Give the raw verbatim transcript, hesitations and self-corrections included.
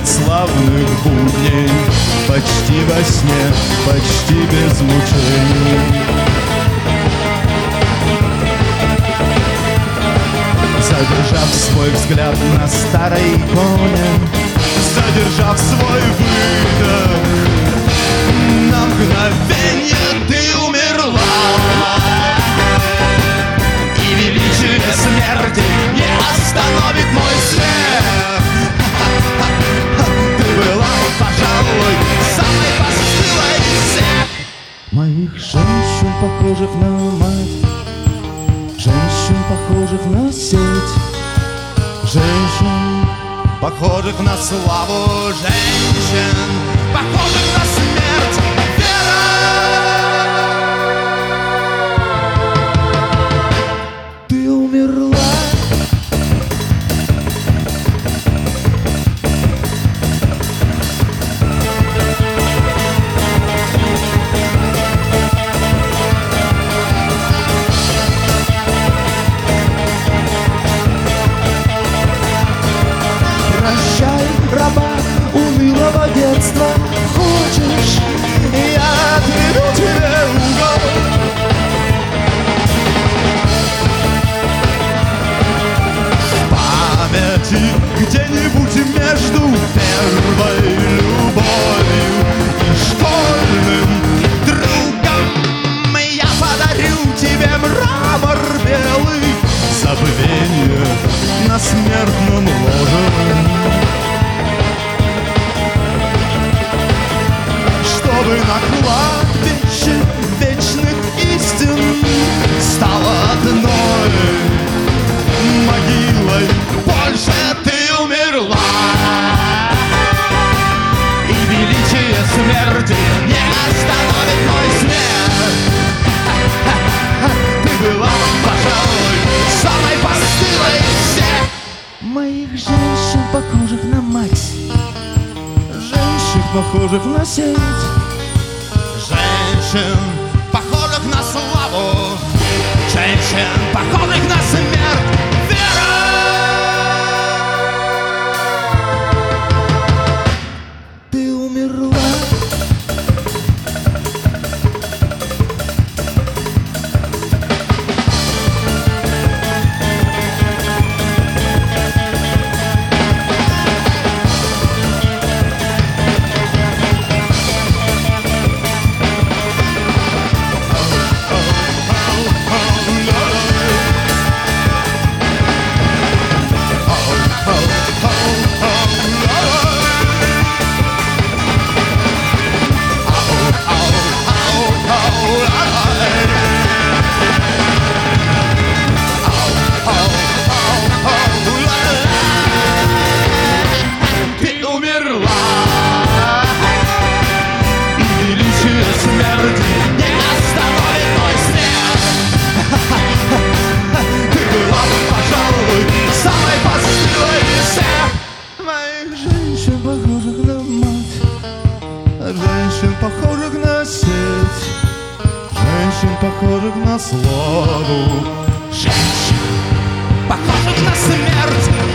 славных будней, почти во сне, почти без мучений. Задержав свой взгляд на старой иконе, задержав свой выдох, на мгновенье ты умерла, и величие смерти не остановит мой смех. Ты была, пожалуй, самой постылой из всех моих женщин, похожих на мать, женщин, похожих на сеть, женщин, похожих на славу, женщин, похожих на смерть. Вера! Ты умерла. Раба унылого детства, хочешь, я отведу тебе угол. В памяти где-нибудь между первой любовью и школьным другом я подарю тебе мрамор белый, забвение на смертном ложе. Чтобы на кладбище вечных истин стало одной могилой. Больше ты умерла, и величие смерти не остановит мой смех. Ты была, пожалуй, самой постылой из всех моих женщин, похожих на мать, женщин, похожих на сеть, женщин, похожих на славу, женщин, похожих на смерть. Вера! Ты умерла. Женщин, похожих на сеть, женщин, похожих на славу, женщин, похожих на смерть.